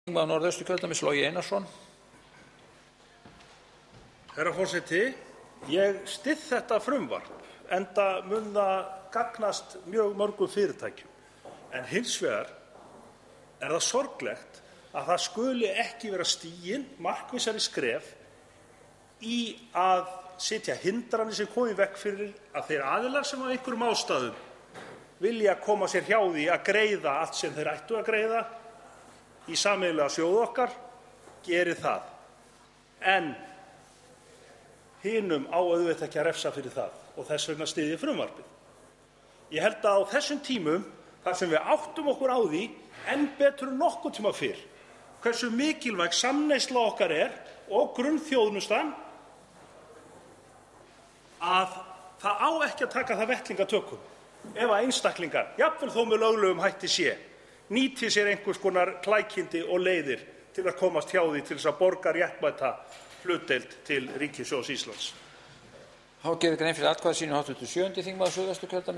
Þingmaður Norðausturkjördæmis, Logi Einarsson. Herra forseti, ég styð þetta frumvarp, enda mun það gagnast mjög mörgum fyrirtækjum. En hins vegar það sorglegt að það skuli ekki vera stigin markvissari skref í að setja hindranir sem komi í veg fyrir að þeir aðilar sem af einhverjum ástæðum vilja koma sér hjá því að greiða allt sem þeir ættu að greiða í sameiginlega sjóði okkar geri það. En hinum á auðvitað ekki að refsa fyrir það og þess vegna styð ég frumvarpið. Ég held að á þessum tímum þar sem við áttum okkur á því enn betur en nokkurn tíma fyrr hversu mikilvæg samneysla okkar og grunnþjónustan að það á ekki að taka það vettlingatökum ef að einstaklingar, jafnvel þó með löglegum hætti sé, nýti sér einhvers konar klækindi og leiðir til að komast hjá því til þess að borga réttmæta hlutdeild til ríkissjóðs Íslands. Þá gerir grein fyrir atkvæði sínu hv. 7. þingmaður Suðvesturkjördæmis.